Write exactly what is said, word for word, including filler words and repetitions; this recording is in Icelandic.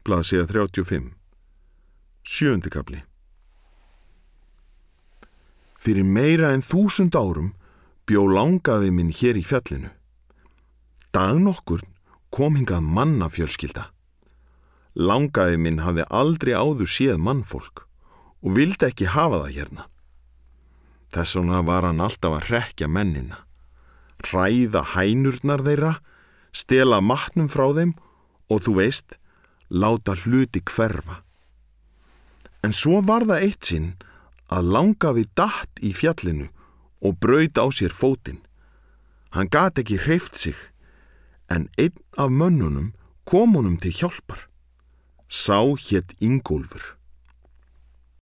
blaðsíða þrjátíu og fimm. Sjöundi kafli. Fyrir meira en þúsund árum bjó langafi minn hér í fjallinu. Dag nokkurn kom hingað mannafjölskylda. Langafi minn hafði aldrei áður séð mannfólk og vildi ekki hafa það hérna. Þess vegna var hann alltaf að hrekkja mennina, hræða hænurnar þeirra, stela matnum frá þeim og þú veist, láta hluti hverfa. En svo var það eitt sinn að langafi datt í fjallinu og braut á sér fótinn. Hann gat ekki hreyft sig, en einn af mönnunum kom honum til hjálpar. Sá hét Ingólfur.